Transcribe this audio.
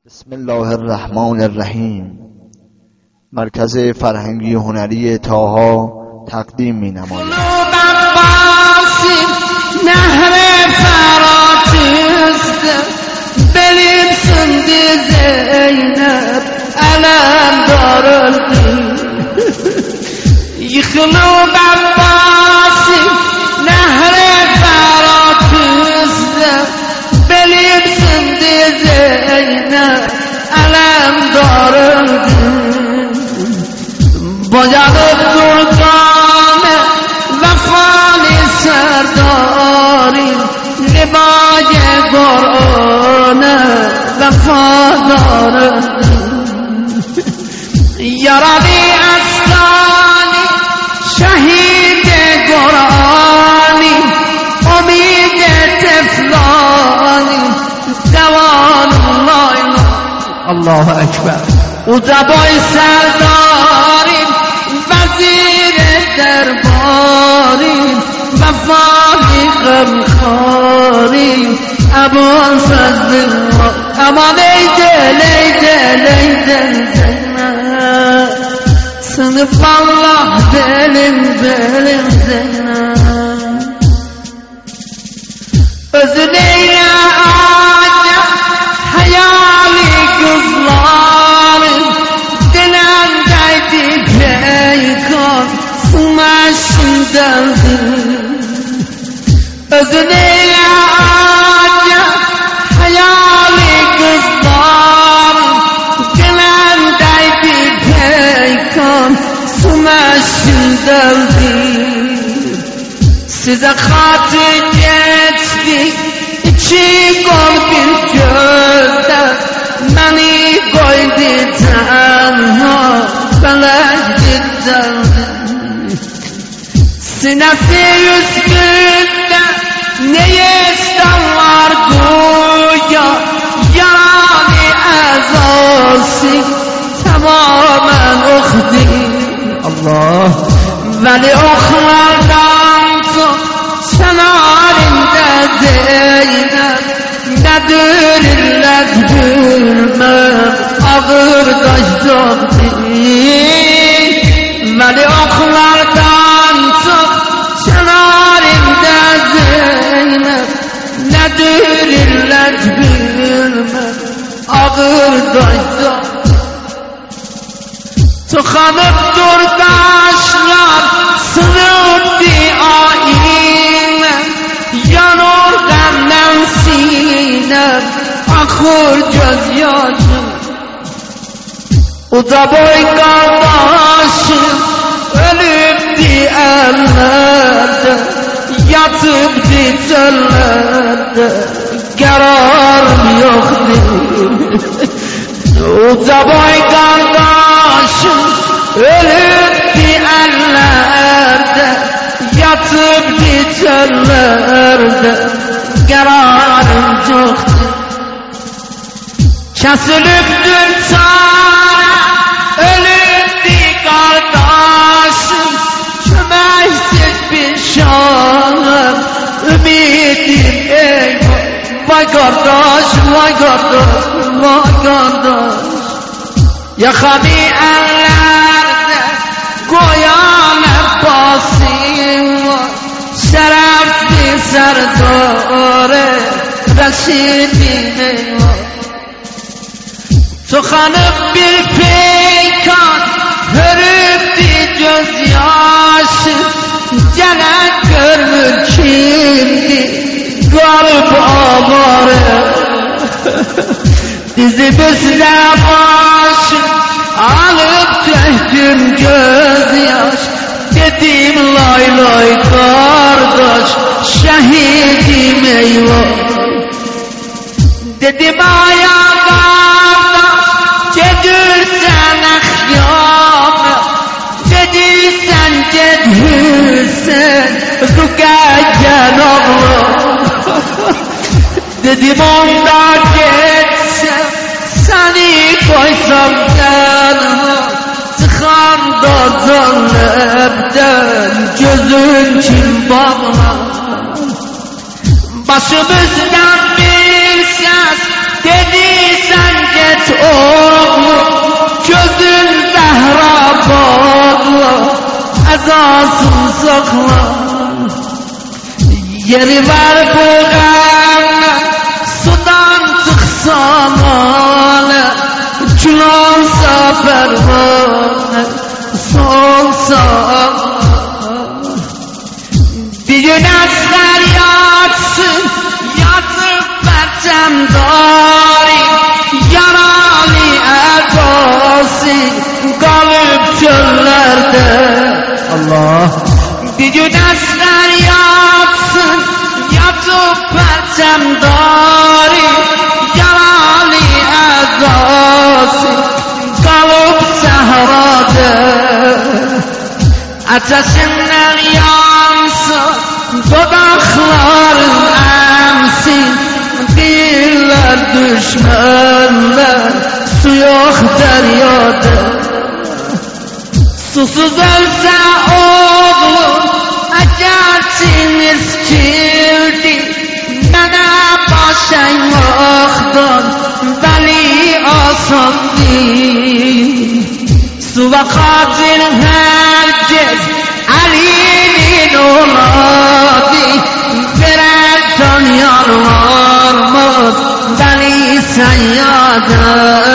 بسم الله الرحمن الرحیم. مرکز فرهنگی هنری طاها تقدیم می نماید. نهر فرات است بریم سند زینب علم دارد یخلو بباسی نهر فرات است بریم سند زینب علم دارد باید درگان وفای سرداری لبای قرآن وفادار یارانی استانی شهید قرآنی امید تفلانی دوان الله اکبر ادبای سرداری وزیر درباری وفای غمخواری امان فضل امان ایدل ایدل ایدل زینب سنف الله دلم دلم زینب özüneyle ağaca hayali kızlarım dilendeydi peykan sumaşındadır özüneyle ağaca hayali kızlarım dilendeydi peykan sumaşındadır size hatır geçtik iki gol bir gözde beni koydu tenha felek ciddeldi sinesi üstünde neye isterler güya yani ezası tamamen okdi Allah veli oklardan çanarında Zeynep nedirler gülmem ağır taştı veli oklardan çok çanarında Zeynep nedirler gülmem ağır taştı tıkanıp dur taşlar sınıftı ayine yanır gamdan sinem akır gözyaşım uza boy kardeşim ölüptü ellerde yatıptı çöllerde kararım yoktu uza boy kardeşim ölüptü ellerde yatıptı çöllerde kararım yoktu kesiliptür çare ölüptü kardeşim çömeksiz bir şanım ümidim eyvah vay kardeş vay kardeş vay kardeş yakami ellerde koyan Abbasim var şerefli serdare Reşidim var tıkanıp bir peykan hörüptü gözyaşı celak görmür kimdi garip avare dizimizde başım alıp döktüm gözyaş dedim lay lay kardeş şehidim eyvah dedim aya kardeş cedirsen ahyame dediysen cedhüsen rükayken Allah dedim onda geçsem seni koysam tenha tıkanda zannebden gözün kim bağlar başımızdan bir ses dedi sen geç edasız saklar. Yeri var bu gam sudan çıksan ale, külonsa pervane solsa. Bir gün asgar yatsın, yatıp perçemdari, yaralı edası kalıp çöllerde. Allah. Bir gün asgar yatsın, yatıp perçemdari, yaralı edası kalıp sahrada. Ateşinden yansın dudakların emsin, diller düşmanlar su yok deryada. Susuz ölse oğlum egerçiniz kirdi, bana başaymaktan beli asan değil. Su ve katil herkes elinin oladı, birer tanıyar varmaz beni sen yada.